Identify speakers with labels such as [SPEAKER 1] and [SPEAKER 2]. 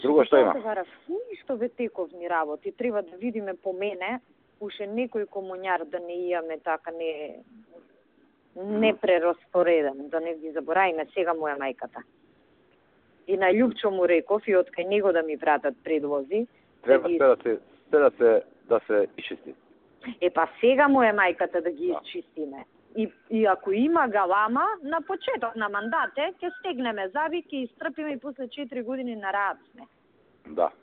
[SPEAKER 1] Друго што има?
[SPEAKER 2] Ништо ве тековни работи. Треба да видиме по мене, уште некој комуњар да не имаме така не прераспореден, да не ги заборавиме сега му е мајката. И на Љупчо му реков и од кај него да ми вратат предлози.
[SPEAKER 1] Треба да се исчисти.
[SPEAKER 2] Па сега му е мајката да ги исчистиме. И ако има галама, на почеток на мандате, ќе стегнеме заби, ќе истрпиме и после 4 години на рад сме.
[SPEAKER 1] Да.